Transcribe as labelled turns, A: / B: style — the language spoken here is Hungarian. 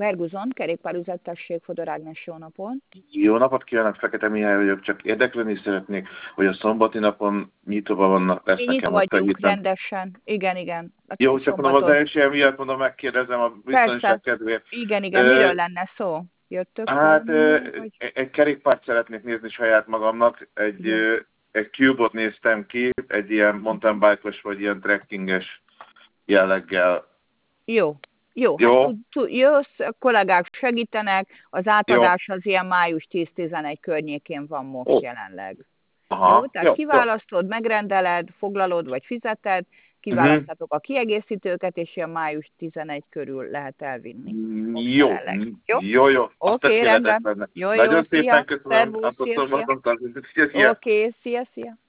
A: Berguzon, kerékpárüzettesség, Fodor Ágnes, jó napot.
B: Jó napot kívánok, Fekete Mihály vagyok, csak érdeklődni szeretnék, hogy a szombati napon nyitóban vannak,
A: Mi
B: lesznek-e
A: nyitva
B: most a
A: vagyunk
B: héten.
A: rendesen. Igen.
B: Jó, csak mondom, az első miatt mondom, megkérdezem a biztonság
A: Persze.
B: kedvéért.
A: Igen. Miről lenne szó? Jöttök
B: Hát
A: valami, vagy?
B: egy kerékpárt szeretnék nézni saját magamnak, egy Cube-ot néztem ki, egy ilyen mountain bike-os vagy ilyen trekkinges jelleggel.
A: Jó. Hát
B: Jó?
A: jössz, a kollégák segítenek, az
B: Jó.
A: átadás az ilyen május 10-11 környékén van most jelenleg. Jó,
B: Aha.
A: tehát
B: Jó.
A: kiválasztod, megrendeled, foglalod vagy fizeted, kiválasztatok a kiegészítőket, és ilyen május 11 körül lehet elvinni. Most
B: Jó.
A: jelenleg. Jó?
B: Jó. Azt
A: Oké,
B: tökéletes
A: rendben.
B: lenne.
A: Jó,
B: Nagyon
A: szia,
B: szépen köszönöm.
A: szervusz,
B: Azt
A: szia.
B: szombaton. Szia.
A: Oké, szia.